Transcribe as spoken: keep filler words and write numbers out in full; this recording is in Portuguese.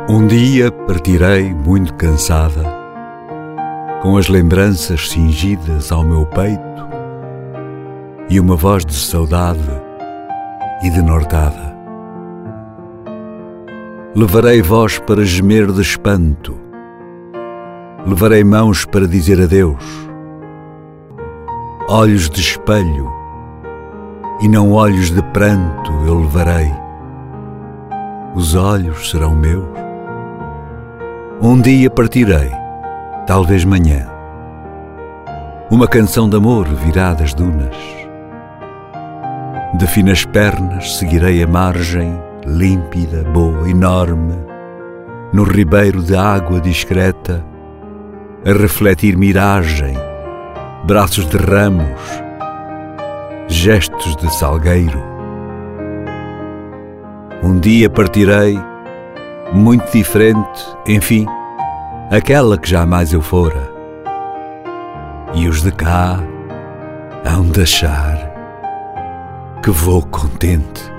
Um dia partirei muito cansada, com as lembranças cingidas ao meu peito e uma voz de saudade e de nortada. Levarei voz para gemer de espanto, levarei mãos para dizer adeus, olhos de espelho e não olhos de pranto eu levarei. Os olhos serão meus. Um dia partirei, talvez manhã. Uma canção de amor virá das dunas. De finas pernas seguirei a margem, límpida, boa, enorme, no ribeiro de água discreta, a refletir miragem, braços de ramos, gestos de salgueiro. Um dia partirei, muito diferente, enfim, aquela que jamais eu fora. E os de cá hão de achar que vou contente.